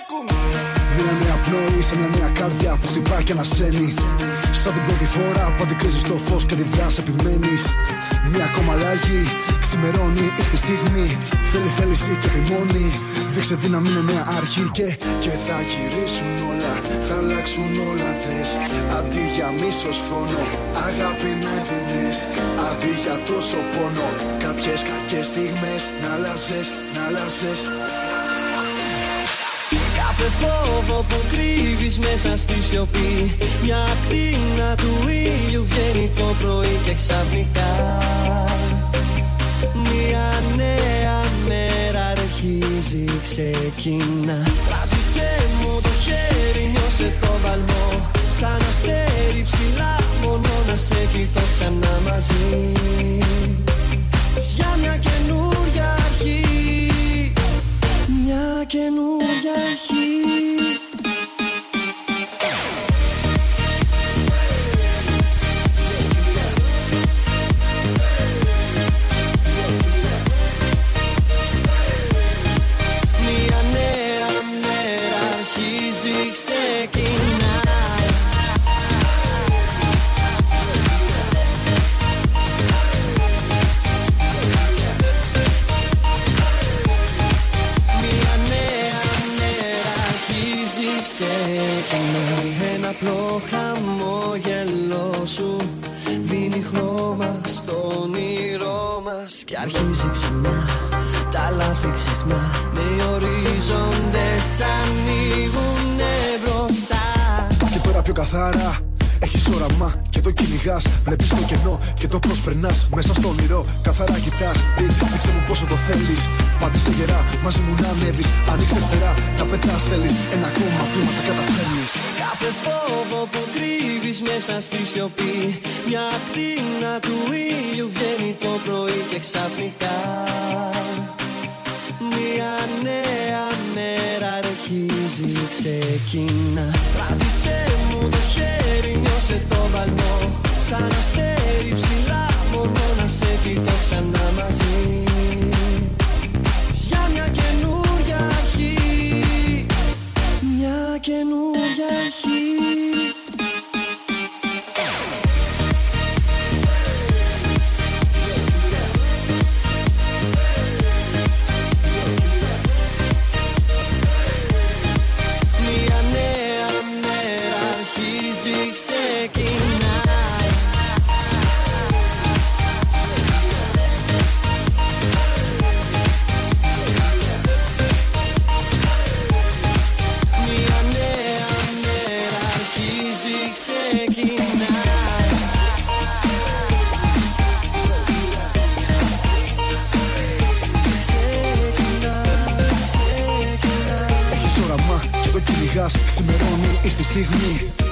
Μια νέα πνοή σε μια νέα καρδιά που χτυπά και ανασένει. Σαν την πρώτη φορά που αντικρίζεις το φως και τη δράση επιμένεις. Μια ακόμα αλλαγή ξημερώνει, ήρθε η στιγμή. Θέλει θέληση και επιμονή. Δείξε δύναμη, είναι νέα αρχή και θα γυρίσουν όλα, θα αλλάξουν όλα θες. Αντί για μίσος φόνο, αγάπη να έδινες. Αντί για τόσο πόνο, κάποιες κακές στιγμές να αλλάζες, να αλλάζες. Κάθε φόβο που κρύβεις μέσα στη σιωπή, μια ακτίνα του ήλιου βγαίνει το πρωί και ξαφνικά μια νέα μέρα αρχίζει, ξεκινά. Κράτησέ μου το χέρι, νιώσε το βαλμό. Σαν αστέρι ψηλά, μόνο να σε κοιτώ ξανά μαζί. Για μια καινούρια αρχή, μια καινούρια αρχή. Μια νέα μέρα αρχίζει, ξεκινά. Ένα απλό χαμόγελό σου δίνει χρώμα στο όνειρό μας και αρχίζει ξανά, τα λάθη ξεχνά. Οι ορίζοντες ανοίγουνε μπροστά. Και τώρα πιο καθαρά έχεις όραμα και το κυνηγάς. Βλέπεις το κενό και το προσπερνάς. Μέσα στο όνειρο καθαρά κοιτάς. Δείξε μου πόσο το θέλεις. Πάτησε γερά, μαζί μου να ανέβεις. Ανοίξε φτερά, να πετάς θέλεις. Ένα ακόμα βήμα τα καταφέρνεις. Κάθε φόβο που κρύβεις μέσα στη σιωπή, μια ακτίνα του ήλιου βγαίνει το πρωί και ξαφνικά μια νέα μέρα αρχίζει, ξεκινά. Κράτησέ μου το χέρι, νιώσε το βαλμό. Σαν αστέρι ψηλά, μόνο να σε κοιτώ ξανά μαζί. Για μια καινούρια αρχή, μια καινούρια αρχή. Μια νέα μέρα αρχίζει, ξεκινά. Έχεις όραμα και το κυνηγάς. Ξημερώνει, ήρθε η στιγμή.